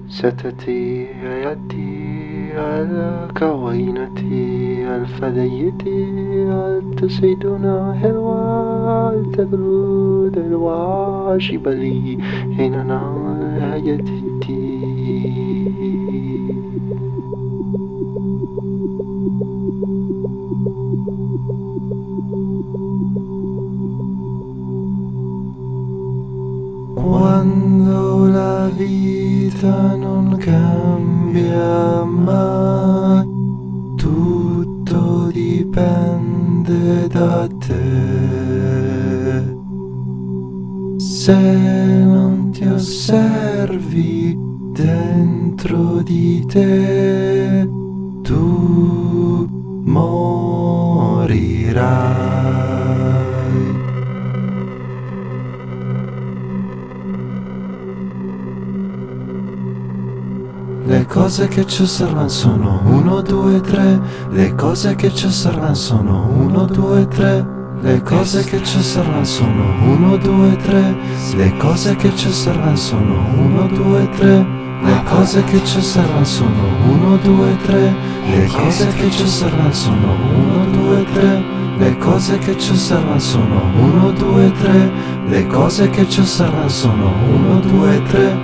ستتي يدي على كوينتي الفديتي تسيدنا حلوة تقلود الواشبلي حيننا هيتي Quando la vita non cambia mai, tutto dipende da te. Se non ti osservi dentro di te, tu morirai. Le cose che ci osservano sono 1, 2, 3. Le cose che ci osservano sono 1, 2, 3. Le cose che ci osservano sono 1, 2, 3. Le cose che ci osservano sono 1, 2, 3. Le cose che ci osservano sono 1, 2, 3. Le cose che ci osservano sono 1, 2, 3. Le cose che ci osservano sono 1, 2, 3. Le cose che ci osservano sono 1, 2, 3.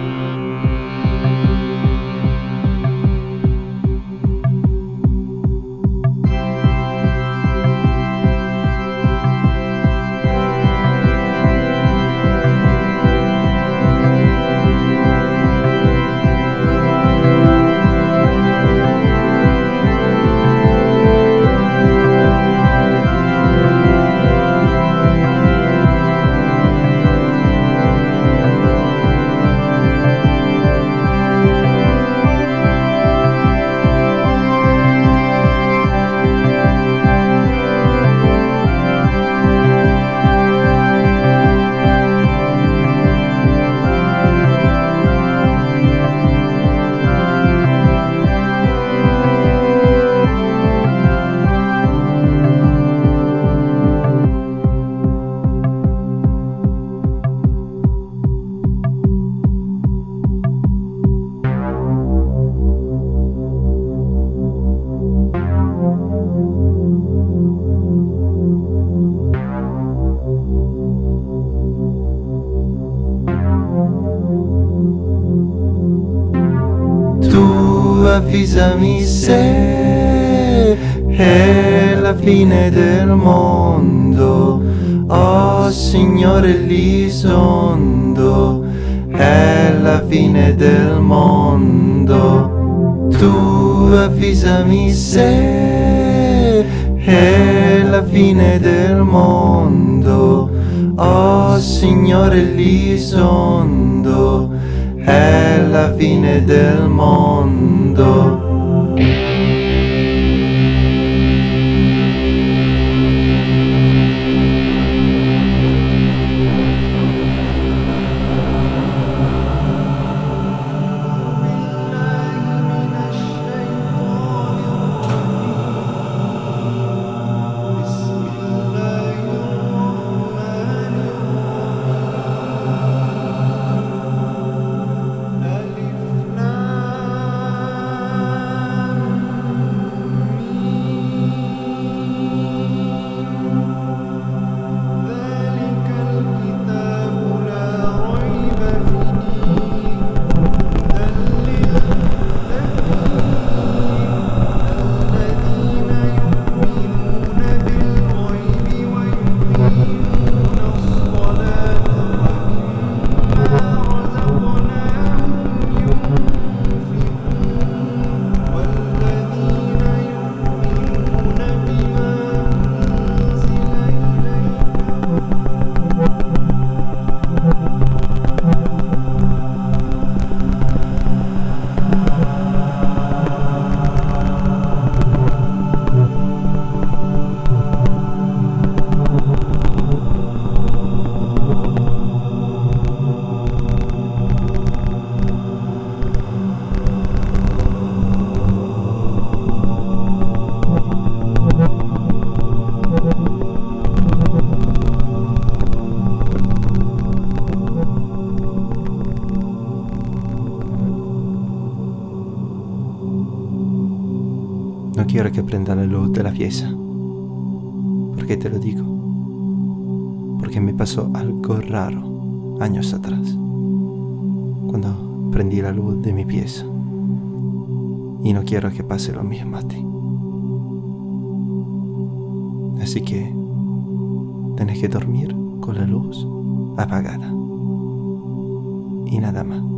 Avvisami se è la fine del mondo, oh Signore Elisondo, è la fine del mondo. Tu avvisami se è la fine del mondo, oh Signore Elisondo, è la fine del mondo. no quiero que prenda la luz de la pieza. ¿Por qué te lo digo? Porque me pasó algo raro años atrás, cuando prendí la luz de mi pieza. Y no quiero que pase lo mismo a ti. Así que tenés que dormir con la luz apagada. Y nada más.